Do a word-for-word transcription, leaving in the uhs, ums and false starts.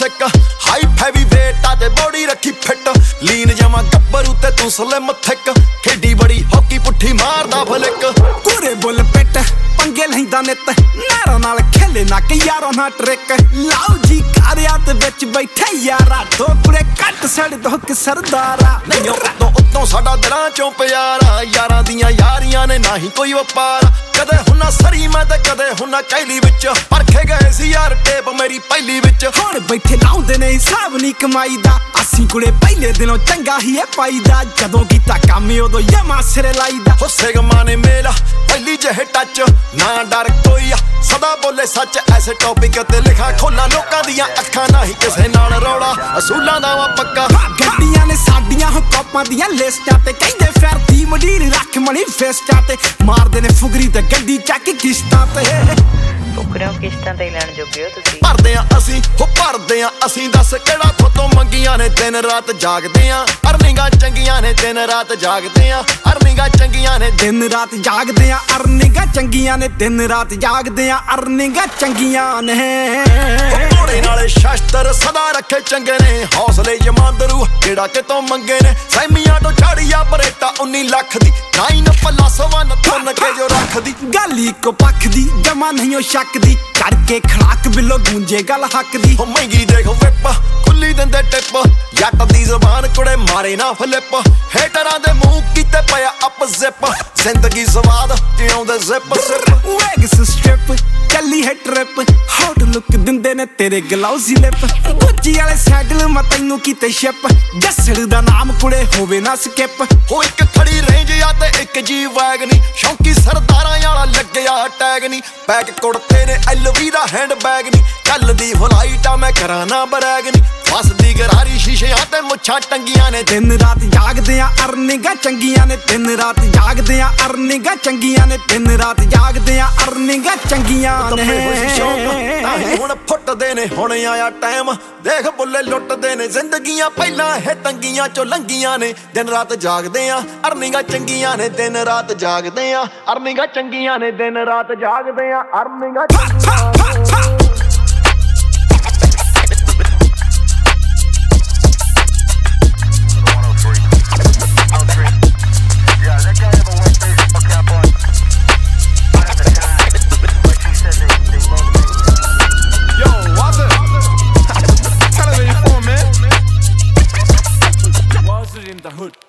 ਸਿੱਕ high heavy weight ਆ ਤੇ body ਰੱਖੀ ਫਿੱਟ ਲੀਨ ਜਾਵਾਂ ਗੱਭਰੂ ਤੇ ਤੂੰ ਸਲਿਮ ਥਿੱਕ ਖੇਡੀ ਬੜੀ ਹਾਕੀ ਪੁੱਠੀ ਮਾਰਦਾ ਫਲਿੱਕ ਪੂਰੇ ਬੁੱਲ ਪਿੱਟ ਪੰਗੇ ਲੈਂਦਾ ਨਿੱਤ ਨਾਰਾਂ ਨਾਲ ਖੇਲੇ ਨਾ ਕਿ ਯਾਰਾਂ ਨਾਲ ਟ੍ਰਿਕ ਲਾਓ ਜੀ ਕਾਰਿਆਂ ਤੇ ਵਿੱਚ ਬੈਠੇ ਯਾਰਾ ਢੋਕੜੇ ਕੱਟ ਸੜ ਦੁੱਖ ਸਰਦਾਰਾ ਨਹੀਂ ਉਤੋਂ ਉਤੋਂ ਸਾਡਾ ਦਿਲਾਂ ਚੋਂ ਪਿਆਰਾ ਯਾਰਾਂ ਦੀਆਂ ਯਾਰੀਆਂ ਨੇ ਨਾ ਹੀ ਕੋਈ ਵਪਾਰ ਕਦੇ ਹੁਣਾ ਸਰੀ ਮੈਂ ਤੇ ਕਦੇ ਹੁਣਾ ਕੈਲੀ ਵਿੱਚ ਪਰਖੇ ਗਏ ਸੀ ਯਾਰ ਟੇਪ ਮੇਰੀ ਪਹਿਲੀ ਵਿੱਚ ਹੁਣ ਬੈਠੇ ਲਾਉਂਦੇ ਨੇ ਹਿਸਾਬ ਨਹੀਂ ਕਮਾਈ ਦਾ ਅਸੀਂ ਕੁੜੇ ਪਹਿਲੇ ਦਿਨੋਂ ਚੰਗਾ ਹੀ ਐ ਪਾਈਦਾ ਜਦੋਂ ਕੀਤਾ ਕੰਮ ਉਦੋਂ ਯਮਾ ਸਿਰੇ ਲਾਈਦਾ ਹੁੱਸੇ ਗਮਾਂ ਨੇ ਮੇਲਾ ਪਹਿਲੀ ਜਿਹੇ ਟੱਚ ਨਾ ਡਰ ਕੋਈ ਸਦਾ ਬੋਲੇ ਸੱਚ ਐਸੇ ਟੌਪਿਕ ਤੇ ਲਿਖਾ ਖੋਲਾਂ ਲੋਕਾਂ ਦੀਆਂ ਅੱਖਾਂ ਨਾ ਹੀ ਕਿਸੇ ਨਾਲ ਰੌਲਾ ਅਸੂਲਾਂ ਦਾ ਵਾ ਪੱਕਾ ਗੱਡੀਆਂ ਨੇ ਸਾਡੀਆਂ ਹੋ ਕਾਪਾਂ ਦੀਆਂ ਲਿਸਟਾਂ ਤੇ ਕਹਿੰਦੇ ਫਿਰਦੀ ਮੰਡੀਰ ਰੱਖ ਮਣੀ ਫੇਸਟਾਂ ਤੇ ਮਾਰਦੇ ਨੇ ਫੁਗਰੀ ਤੇ ਗੱਡੀ ਚੱਕ ਕਿਸ਼ਤਾਂ ਤੇ ਫੁਕਰਿਓ ਕਿਸ਼ਤਾਂ ਤੇ ਲੈਣ ਜੋਗੇ ਹੋ ਤੁਸੀਂ ਭਰਦੇ ਆ ਅਸੀਂ ਹੋ ਭਰਦੇ ਆ ਅਸੀਂ ਦੱਸ ਕਿਹੜਾ ਥੋਤੋਂ ਮੰਗੀਆਂ ਨੇ ਦਿਨ ਰਾਤ ਜਾਗਦੇ ਆ ਅਰਨਿੰਗਾਂ ਚੰਗੀਆਂ ਨੇ ਦਿਨ ਰਾਤ ਜਾਗਦੇ ਆ ਅਰਨਿੰਗਾਂ ਚੰਗੀਆਂ ਨੇ ਦਿਨ ਰਾਤ ਜਾਗਦੇ ਆ ਅਰਨਿੰਗਾਂ ਚੰਗੀਆਂ ਨੇ ਦਿਨ ਰਾਤ ਜਾਗਦੇ ਆ ਅਰਨਿੰਗਾਂ ਚੰਗੀਆਂ ਨੇ ਘੋੜੇ ਨਾਲੇ ਸ਼ਸਤਰ ਸਦਾ ਰੱਖੇ ਚੰਗੇ ਨੇ ਹੌਸਲੇ ਜਮਾਂਦਰੂ ਜਿਹੜਾ ਕਿਤੋਂ ਮੰਗੇ ਨੇ ਸੈਮੀਆਂ ਤੋਂ ਝਾੜੀਆ ਬਰੇਟਾ ਉੱਨੀ ਲੱਖ ਦੀ ਨਾਈਨ ਪਲੱਸ ਵਨ ਥੁੰਨ ਕੇ ਜੋ ਰੱਖਦੀ ਗੱਲ ਇੱਕੋ ਪੱਖ ਦੀ ਜਮਾ ਨਹੀਂ ਉਹ ਸ਼ੱਕ ਦੀ ਕਰਕੇ ਖੜਾਕ ਬਿੱਲੋ ਗੂੰਜੇ ਗੱਲ ਹੱਕ ਦੀ ਹੋ ਮਹਿੰਗੀ ਦੇਖ ਵਿਪ ਖੁੱਲੀ ਦਿੰਦੇ ਟਿਪ ਜੱਟ ਦੀ ਜ਼ਬਾਨ ਕੁੜੇ ਮਾਰੇ ਨਾ ਫਲਿੱਪ ਹੇਟਰਾਂ ਦੇ ਮੂੰਹ ਕੀਤੇ ਪਿਆ ਅਪ ਜ਼ਿਪ ਜ਼ਿੰਦਗੀ ਸਵਾਦ ਜਿਉਂਦੇ ਜ਼ਿਪ ਜ਼ਿਪ ਵੈਗਸ ਸਟ੍ਰਿਪ ਚੱਲੀ ਹੈ ਟ੍ਰਿਪ ਹੌਟ ਲੁੱਕ ਦਿੰਦੇ ਨੇ ਤੇਰੇ ਗਲਾਉਜ਼ੀ ਲਿਪ ਗੁੱਚੀ ਵਾਲੇ ਸੈਡਲ ਮੈਂ ਤੈਨੂੰ ਕੀਤੇ ਸ਼ਿਪ ਜੱਸੜ ਦਾ ਨਾਮ ਕੁੜੇ ਹੋਵੇ ਨਾ ਸਕਿਪ ਹੋ ਇੱਕ ਖੜੀ ਰੇਂਜ ਆ ਤੇ ਇੱਕ ਜੀ ਵੈਗਨੀ ਸ਼ੌਂਕੀ ਸਰਦਾਰਾਂ ਵਾਲਾ ਲੱਗਿਆ ਟੈਗ ਨਹੀਂ ਪੈਕ ਕੁੜਤੇ ਨੇ ਐਲਵੀ ਦਾ ਹੈਂਡ ਬੈਗ ਨਹੀਂ ਚੱਲਦੀ ਫਲਾਈਟ ਆ ਮੈਂ ਕਰਾਂ ਨਾ ਬਰੈਗ ਨਹੀਂ ਫਸਦੀ ਗਰਾਰੀ ਸ਼ੀਸ਼ਿਆਂ ਤੇ ਮੁੱਛਾਂ ਟੰਗੀਆਂ ਨੇ ਦਿਨ ਰਾਤ ਜਾਗਦੇ ਆ ਅਰਨਿੰਗਾਂ ਚੰਗੀਆਂ ਨੇ ਦਿਨ ਰਾਤ ਜਾਗਦੇ ਆ ਅਰਨਿੰਗਾਂ ਚੰਗੀਆਂ ਨੇ ਦਿਨ ਰਾਤ ਜਾਗਦੇ ਆ ਅਰਨਿੰਗਾਂ ਚੰਗੀਆਂ ਨੇ ਹੁਣ ਫੁੱਟਦੇ ਨੇ ਹੁਣ ਆਇਆ ਟਾਈਮ ਦੇਖ ਬੁੱਲੇ ਲੁੱਟਦੇ ਨੇ ਜ਼ਿੰਦਗੀਆਂ ਪਹਿਲਾਂ ਇਹ ਤੰਗੀਆਂ ਚੋਂ ਲੰਗੀਆਂ ਨੇ ਦਿਨ ਰਾਤ ਜਾਗਦੇ ਆ ਅਰਨਿੰਗਾਂ ਚੰਗੀਆਂ ਨੇ ਦਿਨ ਰਾਤ ਜਾਗਦੇ ਆ ਅਰਨਿੰਗਾਂ ਚੰਗੀਆਂ ਨੇ ਦਿਨ ਰਾਤ ਜਾਗਦੇ ਆ ਅਰਨਿੰਗਾਂ ਚੰਗੀਆਂ in the hood.